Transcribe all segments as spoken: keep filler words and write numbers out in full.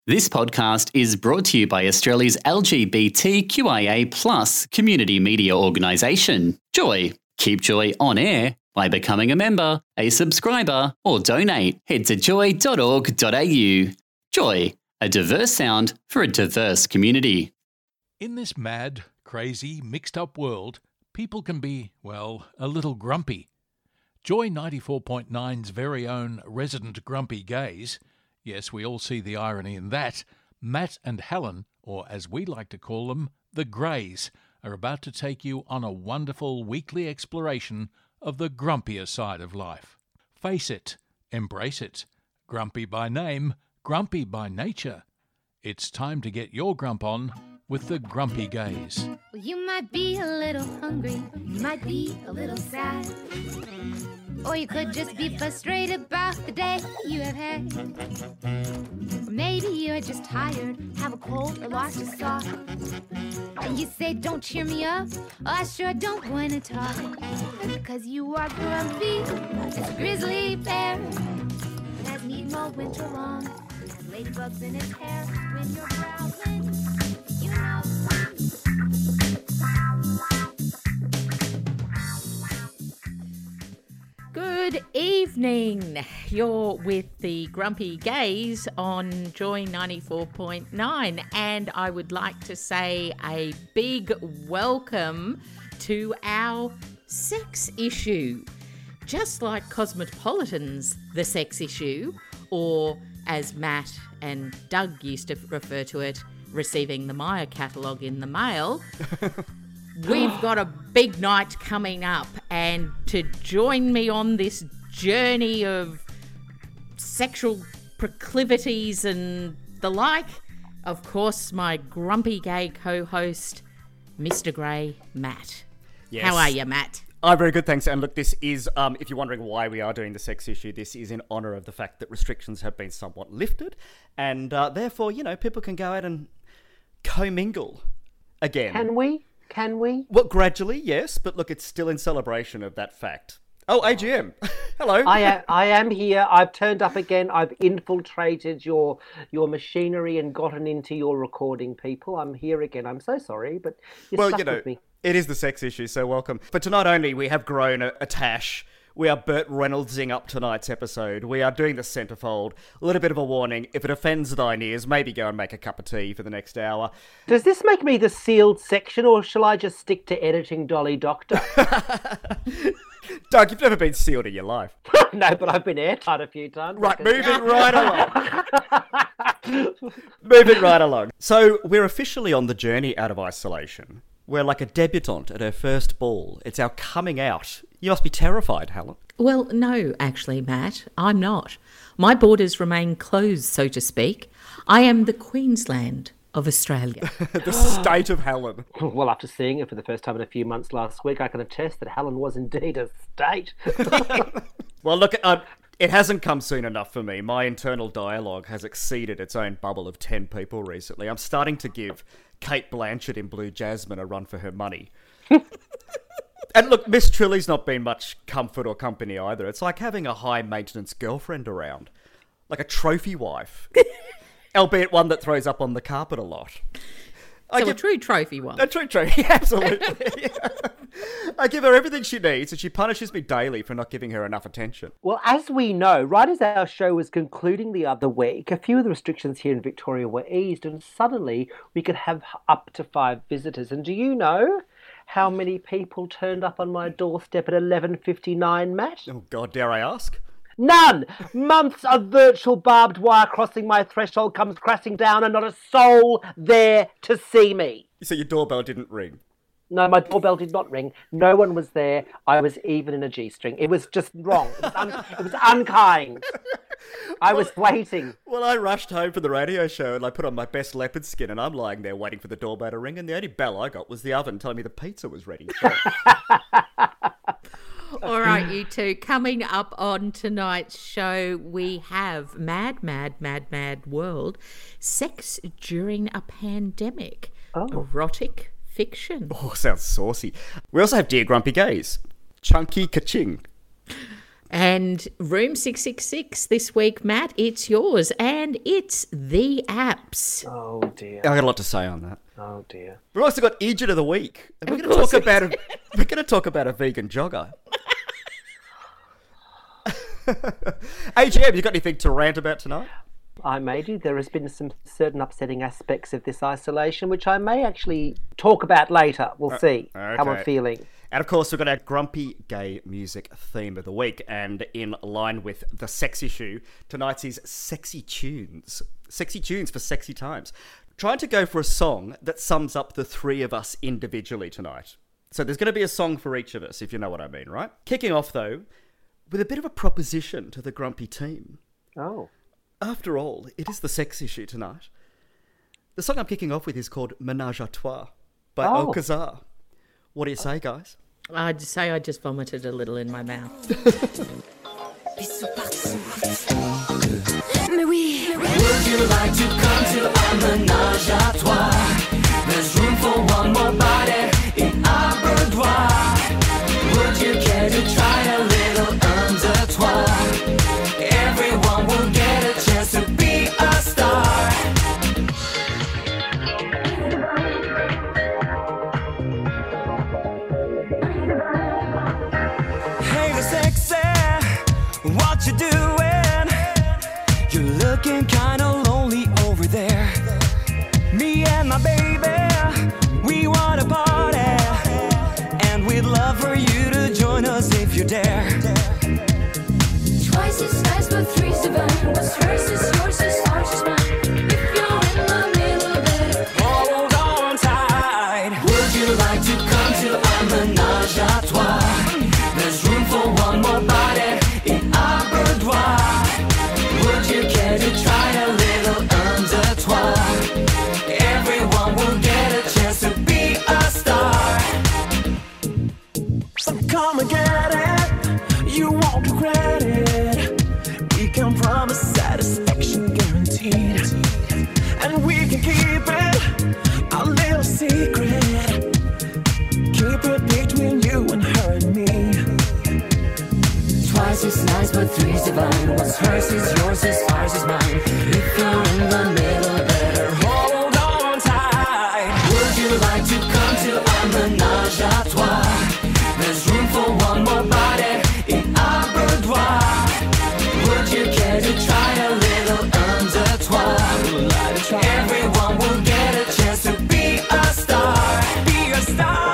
This podcast is brought to you by Australia's L G B T Q I A plus community media organisation, Joy. Keep Joy on air by becoming a member, a subscriber, or donate. Head to joy dot org dot a u. Joy, a diverse sound for a diverse community. In this mad, crazy, mixed-up world, people can be, well, a little grumpy. Joy ninety-four point nine's very own resident grumpy gays, yes, we all see the irony in that, Matt and Helen, or as we like to call them, the Greys, are about to take you on a wonderful weekly exploration of the grumpier side of life. Face it, embrace it. Grumpy by name, grumpy by nature. It's time to get your grump on with the Grumpy Gays. Well, you might be a little hungry, you might be a little sad, or you could just be frustrated about the day you have had. Or maybe you're just tired, have a cold or lost a sock, and you say, don't cheer me up, oh, I sure don't want to talk, because you are grumpy as a grizzly bear, that need more winter long, has ladybugs in his hair, when you're growling, you know. Good evening. You're with the Grumpy Gays on Joy ninety-four point nine, and I would like to say a big welcome to our sex issue. Just like Cosmopolitan's The Sex Issue, or as Matt and Doug used to refer to it, receiving the Maya catalogue in the mail. We've got a big night coming up, and to join me on this journey of sexual proclivities and the like, of course, my grumpy gay co-host, Mister Grey, Matt. Yes. How are you, Matt? I'm very good, thanks. And look, this is, um, if you're wondering why we are doing the sex issue, this is in honour of the fact that restrictions have been somewhat lifted, and uh, therefore, you know, people can go out and commingle again. Can we? Can we? Well, gradually, yes, but look, it's still in celebration of that fact. Oh, A G M. Hello. I am, I am here. I've turned up again. I've infiltrated your your machinery and gotten into your recording, people. I'm here again. I'm so sorry, but you're well, stuck you know, with me. It is the sex issue, so welcome. But tonight only, we have grown a, a tash. We are Burt Reynoldsing up tonight's episode. We are doing the centrefold. A little bit of a warning. If it offends thine ears, maybe go and make a cup of tea for the next hour. Does this make me the sealed section, or shall I just stick to editing Dolly Doctor? Doug, you've never been sealed in your life. No, but I've been airtight a few times. Right, moving right along. Moving right along. So, we're officially on the journey out of isolation. We're like a debutante at her first ball. It's our coming out. You must be terrified, Helen. Well, no, actually, Matt, I'm not. My borders remain closed, so to speak. I am the Queensland of Australia. The state of Helen. Well, after seeing her for the first time in a few months last week, I can attest that Helen was indeed a state. Well, look, uh, it hasn't come soon enough for me. My internal dialogue has exceeded its own bubble of ten people recently. I'm starting to give Kate Blanchett in Blue Jasmine a run for her money. And look, Miss Trilly's not been much comfort or company either. It's like having a high-maintenance girlfriend around. Like a trophy wife. Albeit one that throws up on the carpet a lot. So I give, a true trophy one. A true trophy, absolutely. Yeah. I give her everything she needs, and she punishes me daily for not giving her enough attention. Well, as we know, right as our show was concluding the other week, a few of the restrictions here in Victoria were eased, and suddenly we could have up to five visitors. And do you know how many people turned up on my doorstep at eleven fifty-nine, Matt? Oh, God, dare I ask? None! Months of virtual barbed wire crossing my threshold comes crashing down, and not a soul there to see me. So your doorbell didn't ring? No, my doorbell did not ring. No one was there. I was even in a G-string. It was just wrong. It was, un- it was unkind. I well, was waiting. Well, I rushed home from the radio show and I put on my best leopard skin, and I'm lying there waiting for the doorbell to ring, and the only bell I got was the oven telling me the pizza was ready. All right, you two. Coming up on tonight's show, we have Mad, Mad, Mad, Mad World, Sex During a Pandemic, oh. Erotic Fiction. Oh, sounds saucy. We also have Dear Grumpy Gays, Chunky Kaching. And Room six six six this week, Matt, it's yours. And it's the apps. Oh, dear. I got a lot to say on that. Oh, dear. We've also got Idiot of the Week. And we're Of going to course talk we about a, we're going to talk about a vegan jogger. A G M, you got anything to rant about tonight? I may do. There has been some certain upsetting aspects of this isolation, which I may actually talk about later. We'll see okay. how I'm feeling. And of course, we've got our grumpy gay music theme of the week. And in line with the sex issue, tonight's is Sexy Tunes. Sexy Tunes for sexy times. Trying to go for a song that sums up the three of us individually tonight. So there's going to be a song for each of us, if you know what I mean, right? Kicking off, though, with a bit of a proposition to the grumpy team. Oh. After all, it is the sex issue tonight. The song I'm kicking off with is called Ménage à Trois by Oh. Alcazar. What do you say, guys? I'd say I just vomited a little in my mouth. Mais oui. Would you like to come to a ménage à trois? There's room for one more body in our boudoir. Would you care to try a little un, deux, trois? Everyone will get a chance to be a star. Hey, the sexy, what you doing? You're looking kinda lonely over there. Me and my baby, we want a party, and we'd love for you to join us if you dare. Twice is nice, but three's divine. What's hers is yours, is ours is mine. If you're in the middle there, Hold on tight. Would you like to come to a ménage à trois? There's room for one more body in our boudoir. Would you care to try a little un, deux, trois? Everyone will get a chance to be a star. Come and get it, you won't regret it. We can promise satisfaction guaranteed, and we can keep it a little secret. Keep it between you and her and me. Twice is nice, but three's divine. What's hers is yours, is ours is mine. If you're in the middle, better hold on tight. Would you like to come to a ménage à trois? There's room for one more body in our boudoir. Would you care to try a little un, deux, trois? Everyone will get a chance to be a star. Be a star.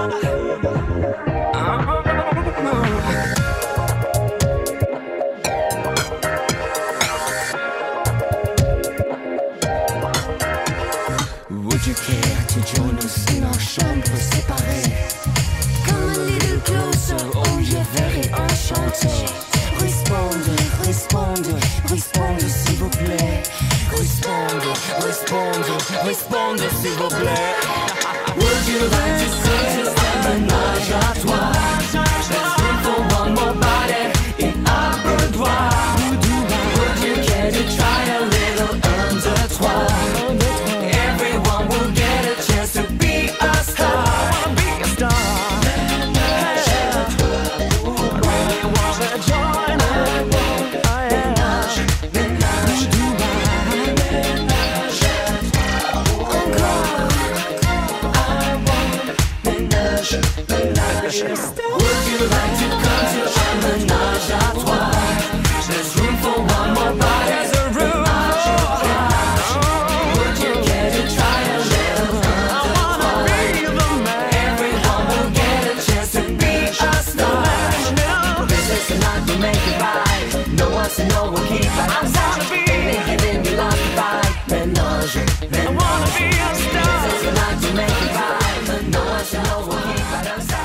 Would you care to join us in our chambre séparée? come a little closer. Oh, yeah, very enchanté. Responde, responde, responde s'il vous plaît. Responde, responde, responde s'il vous plaît. Would you like to see us a ménage à trois? There's room for one more body in our boudoir. Would you care to try a little un, deux, trois? Everyone will get a chance to be a star. I wanna be a star. Would you like to come to a ménage à trois? There's room for one more body. There's a room for. Would you care to try a little fun? I wanna be the man. Everyone will get a chance to be a star. This is the night we make it right. No one to know we'll keep it. I wanna be. Giving you love to fight. Ménage, ménage. I wanna be a star. This is the night we make it right. No one to know we'll keep it outside.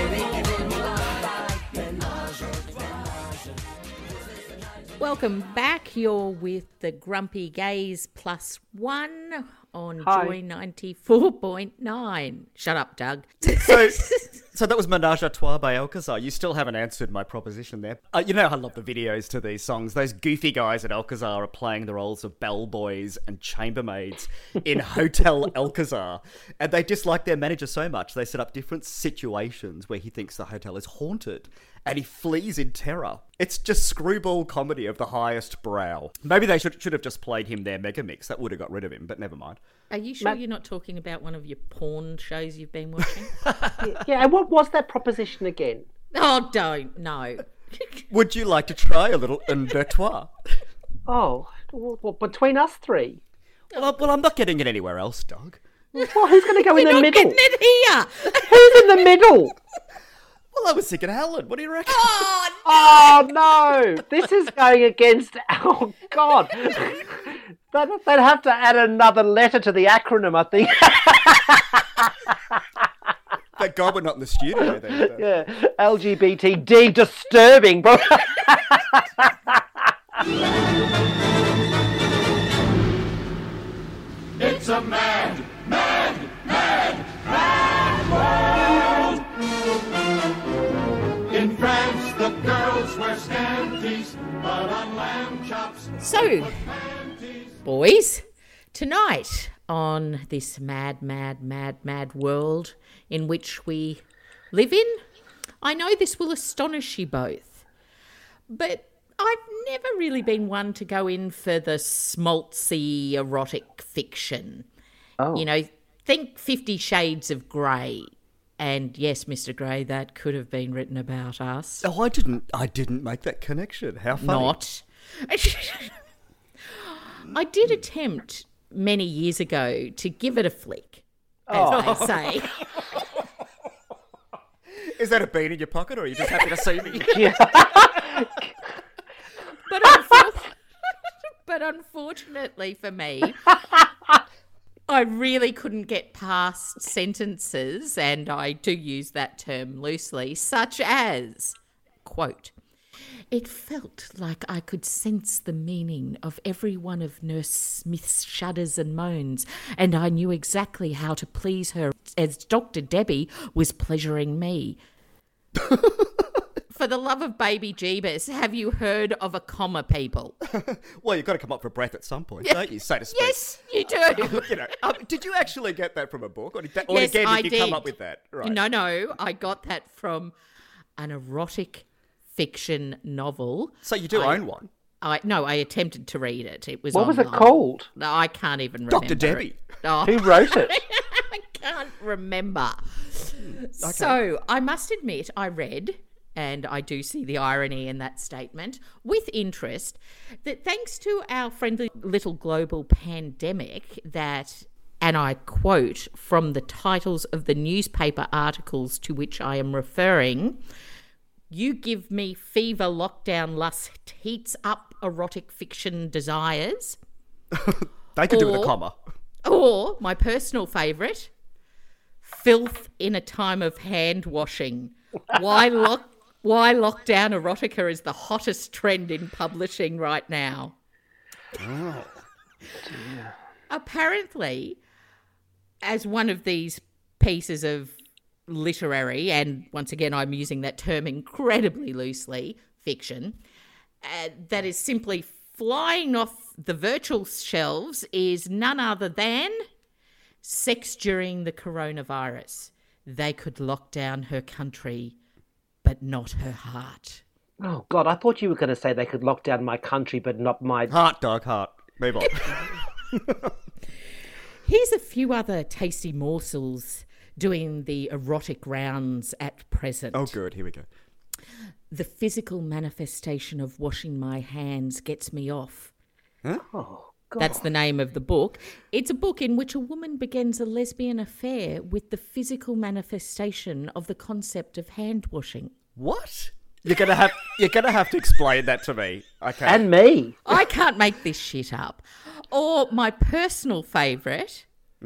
Welcome back. You're with the Grumpy Gays Plus One on Hi. Joy ninety-four point nine. Shut up, Doug. So, so that was Ménage à Trois by Alcazar. You still haven't answered my proposition there. Uh, you know I love the videos to these songs. Those goofy guys at Alcazar are playing the roles of bellboys and chambermaids in Hotel Alcazar. And they dislike their manager so much, they set up different situations where he thinks the hotel is haunted. and he flees in terror. It's just screwball comedy of the highest brow. Maybe they should should have just played him their Megamix. That would have got rid of him, but never mind. Are you sure Matt- you're not talking about one of your porn shows you've been watching? Yeah, and what was that proposition again? Oh, don't. No. Would you like to try a little un deux trois? Oh, well, well, between us three. Well, I- well, I'm not getting it anywhere else, Doug. Well, who's going to go in the Not middle? getting it here. Who's in the middle? Well, I was thinking Helen. What do you reckon? Oh no! This is going against. Oh God! They'd, they'd have to add another letter to the acronym, I think. Thank God we're not in the studio then. so. Yeah, L G B T D disturbing, bro. It's a mad, mad, mad, mad world. In France, the girls wear scanties, but on lamb chops. So, boys, tonight on this mad, mad, mad, mad world in which we live in, I know this will astonish you both, but I've never really been one to go in for the smoltzy erotic fiction. Oh. You know, think Fifty Shades of Grey. And yes, Mister Grey, that could have been written about us. Oh, I didn't. I didn't make that connection. How funny. Not. I did attempt many years ago to give it a flick, as Oh. they say. Is that a bean in your pocket, or are you just happy to see me? But, unfor- but unfortunately for me, I really couldn't get past sentences, and I do use that term loosely, such as, quote, "It felt like I could sense the meaning of every one of Nurse Smith's shudders and moans, and I knew exactly how to please her as Doctor Debbie was pleasuring me." For the love of baby Jeebus, have you heard of a comma, people? Well, you've got to come up for breath at some point, don't you, so to speak? Yes, you do. You know, um, did you actually get that from a book, or, did that, or Yes, again, did I you did. come up with that? Right. No, no, I got that from an erotic fiction novel. So you do I- own one. I no, I attempted to read it. It was What was it online. called? No, I can't even remember. Doctor Debbie. it. Oh, Who wrote it? I can't remember. So I must admit, I read, and I do see the irony in that statement, with interest, that thanks to our friendly little global pandemic that, and I quote from the titles of the newspaper articles to which I am referring, "You give me fever, lockdown, lust, heats up erotic fiction desires." They could do with Or- a comma. Or, my personal favourite, filth in a time of hand washing. Why lock why lockdown erotica is the hottest trend in publishing right now. Oh. Apparently, as one of these pieces of literary, and once again I'm using that term incredibly loosely, fiction, uh, that is simply flying off the virtual shelves is none other than Sex During the Coronavirus. They could lock down her country, but not her heart. Oh God, I thought you were going to say they could lock down my country, but not my. Heart, dog, heart. Move on. Here's a few other tasty morsels doing the erotic rounds at present. Oh, good. Here we go. The physical manifestation of washing my hands gets me off. Oh God. That's the name of the book. It's a book in which a woman begins a lesbian affair with the physical manifestation of the concept of hand washing. What? You're gonna have you're gonna have to explain that to me. Okay. And me. I can't make this shit up. Or my personal favourite,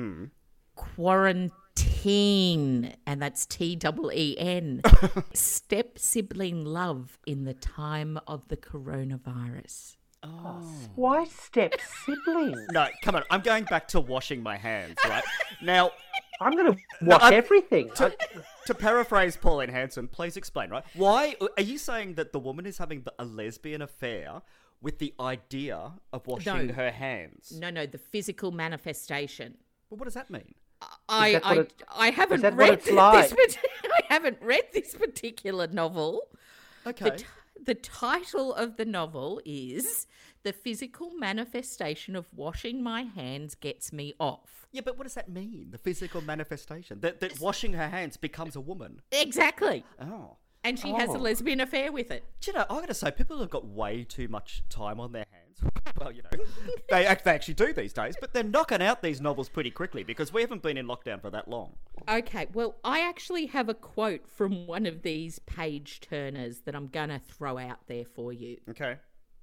quarantine, and that's T E E N. Step sibling love in the time of the coronavirus. Why step sibling? No, come on. I'm going back to washing my hands, right? Now, I'm going to watch I'm- everything. to, to paraphrase Pauline Hanson, please explain, right? Why are you saying that the woman is having a lesbian affair with the idea of washing No. her hands? No, no, the physical manifestation. Well, what does that mean? I, that I, what it- I haven't that what read it's this. like? parti- I haven't read this particular novel, Okay. The, t- the title of the novel is The Physical Manifestation of Washing My Hands Gets Me Off. Yeah, but what does that mean? The physical manifestation that that washing her hands becomes a woman. Exactly. Oh. And she has a Oh. lesbian affair with it. Do you know, I got to say, people have got way too much time on their hands. Well, you know, they, act, they actually do these days, but they're knocking out these novels pretty quickly because we haven't been in lockdown for that long. Okay, well, I actually have a quote from one of these page turners that I'm going to throw out there for you. Okay.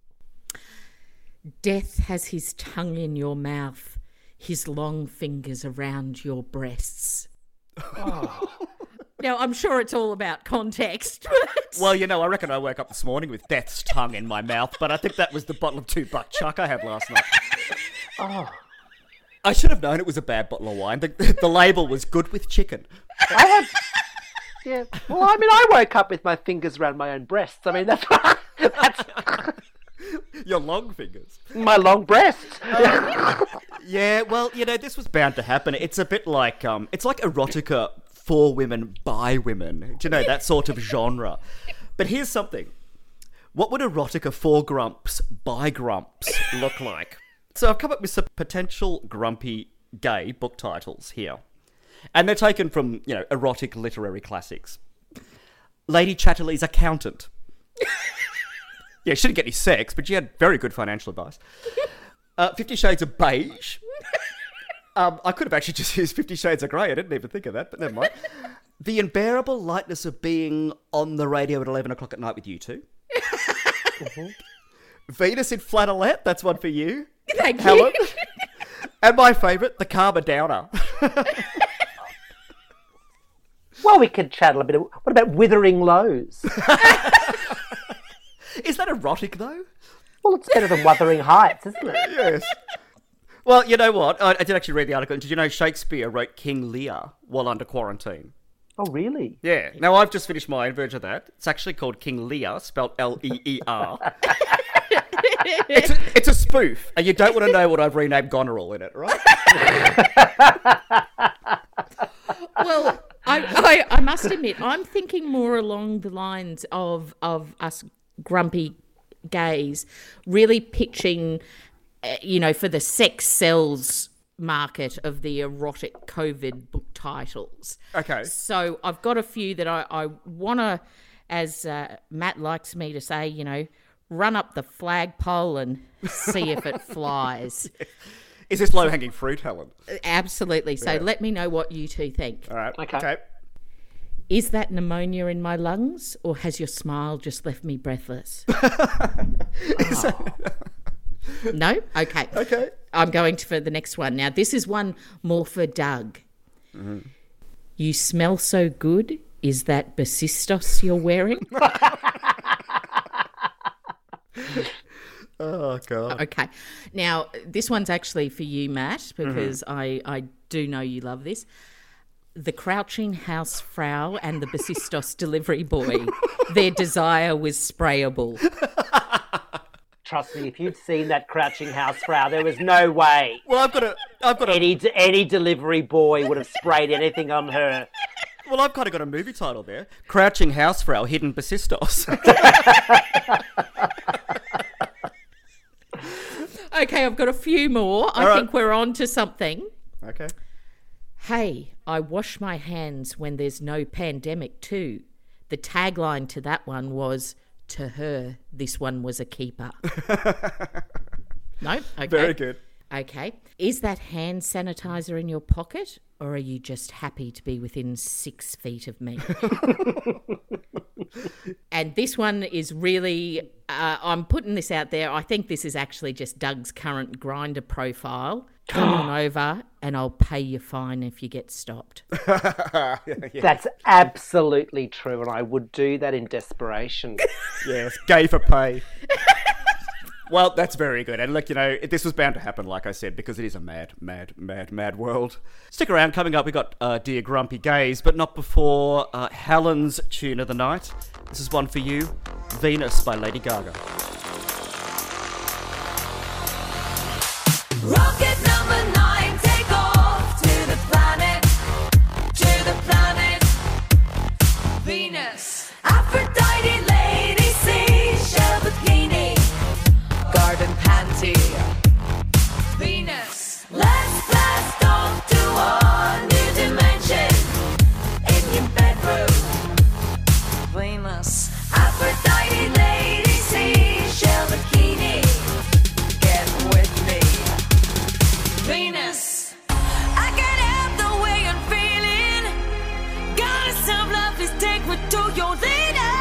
Death has his tongue in your mouth, his long fingers around your breasts. Now, I'm sure it's all about context. But Well, you know, I reckon I woke up this morning with death's tongue in my mouth, but I think that was the bottle of two buck chuck I had last night. Oh, I should have known it was a bad bottle of wine. The, the label was good with chicken. I had. Yeah. Well, I mean, I woke up with my fingers around my own breasts. I mean, that's that's Your long fingers. my long breasts. Yeah, well, you know, this was bound to happen. It's a bit like, um, it's like erotica for women by women. Do you know, that sort of genre. But here's something. What would erotica for grumps by grumps look like? So I've come up with some potential grumpy gay book titles here. And they're taken from, you know, erotic literary classics. Lady Chatterley's Accountant. Yeah, she didn't get any sex, but she had very good financial advice. Uh, Fifty Shades of Beige. Um, I could have actually just used Fifty Shades of Grey. I didn't even think of that, but never mind. The Unbearable Lightness of Being on the Radio at eleven o'clock at night with you two. Mm-hmm. Venus in Flannelette. That's one for you. Thank you. Helen. And my favourite, The Karma Downer. Well, we could chat a little bit. Of, what about Withering Lows? Is that erotic, though? Well, it's better than Wuthering Heights, isn't it? Yes. Well, you know what? I, I did actually read the article. Did you know Shakespeare wrote King Lear while under quarantine? Oh, really? Yeah. Now, I've just finished my own version of that. It's actually called King Lear, spelled L E E R. It's a, it's a spoof, and you don't want to know what I've renamed Goneril in it, right? Well, I, I, I must admit, I'm thinking more along the lines of of us grumpy gays really pitching, uh, you know, for the sex sells market of the erotic COVID book titles. Okay. So I've got a few that I, I want to, as uh, Matt likes me to say, you know, run up the flagpole and see if it flies. Is this low-hanging fruit, Helen? Absolutely. So Yeah. let me know what you two think. All right. Okay. Okay. Is that pneumonia in my lungs, or has your smile just left me breathless? No? Okay. Okay. I'm going to for the next one. Now, this is one more for Doug. Mm-hmm. You smell so good. Is that Basistos you're wearing? Oh, God. Okay. Now, this one's actually for you, Matt, because Mm-hmm. I, I do know you love this. The Crouching House Frau and the Basistos delivery boy, their desire was sprayable. Trust me, if you'd seen that Crouching House Frau, there was no way Well, I've got a... I've got a... any any delivery boy would have sprayed anything on her. Well, I've kind of got a movie title there. Crouching Housefrau, Hidden Basistos. Okay, I've got a few more. I All right. think we're on to something. Okay. Hey, I wash my hands when there's no pandemic too. The tagline to that one was, to her, this one was a keeper. No? Okay. Very good. Okay. Is that hand sanitizer in your pocket, or are you just happy to be within six feet of me? And this one is really, uh, I'm putting this out there. I think this is actually just Doug's current Grindr profile. Come on over and I'll pay your fine if you get stopped. That's absolutely true, and I would do that in desperation. Yes, gay for pay. Well, that's very good. And look, you know, this was bound to happen, like I said, because it is a mad, mad, mad, mad world. Stick around. Coming up, we got uh, Dear Grumpy Gays, but not before uh, Helen's tune of the night. This is one for you, Venus by Lady Gaga. Rocket number nine, take off to the planet, to the planet Venus. Aphrodite lady Venus. I can't help the way I'm feeling. Goddess of love, please take me to your leader.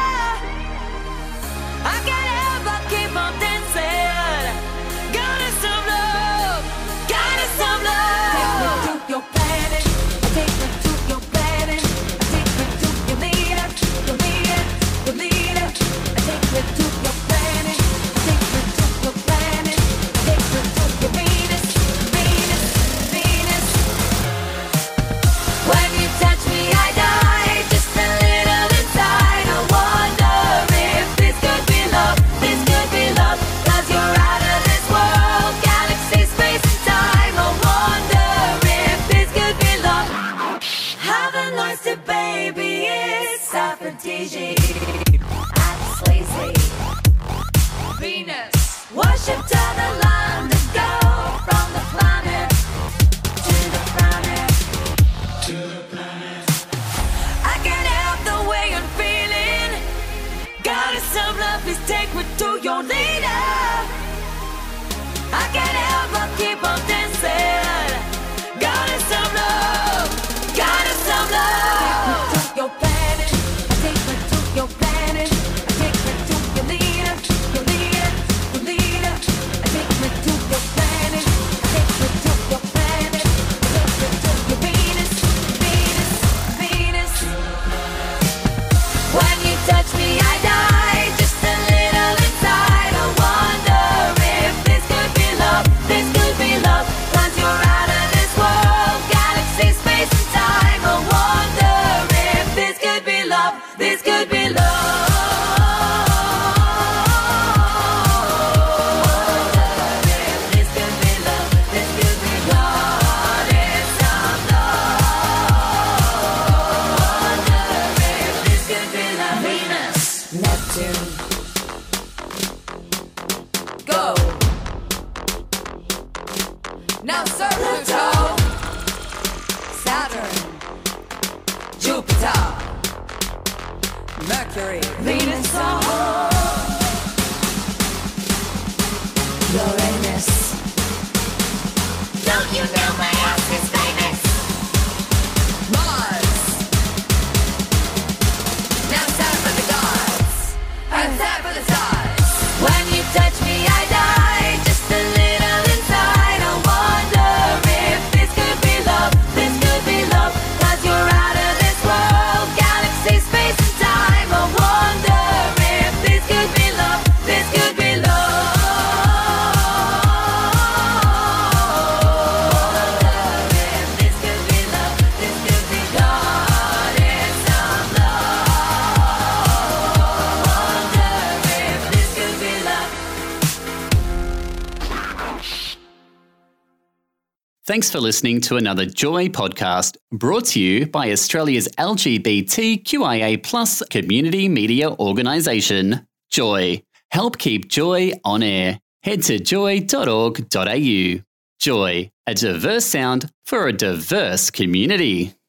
I can't help but keep on dancing. Goddess of love, goddess of love. Take me to your planet. Take me to your planet. Take me to your leader, your leader, your leader. Take me to your planet. Take me to your planet. Take me to your Venus, Venus, Venus. When you touch me, I die. Just a little inside. I wonder if this could be love. This could be love. 'Cause you're out of this world. Galaxy, space, and time. I wonder if this could be love. Have a nice day, baby. It's aphrodisiac. I'm sleazy. Venus. Worship to the land that go from the planet to the planet. To the planet. I can't help the way I'm feeling. Goddess of love, please take me to your leader. I can't help but keep on dancing. Goddess of love, goddess of love. Take me to your planet. Take me to your planet. Take me to your leader, your leader, your leader. Take me to your planet. Take me to your planet. Take me to your Venus, Venus, Venus. When you touch me, I die. Just a little inside. I wonder if this could be love. This could be love. 'Cause you're out of this world. Galaxy, space, and time. I wonder if this could be love. This could be love. This could be love. This could be goddess of love. Wonder if this could be love. Venus, Neptune, go. Now Pluto, Saturn, Jupiter, Mercury, Venus, Uranus. Don't you know my house is famous? Mars. Now it's time for the gods. And time for the stars. When you touch me, I die. Just a little inside. I wonder if this could be love. This could be love. 'Cause you're out of this world. Galaxy, space, and time. I wonder if this could be love. This could be love. If this could be love. This could be goddess of love. Wonder if this could be love. Thanks for listening to another Joy podcast brought to you by Australia's L G B T Q I A plus community media organisation, Joy. Help keep Joy on air. Head to joy dot org dot a u. Joy, a diverse sound for a diverse community.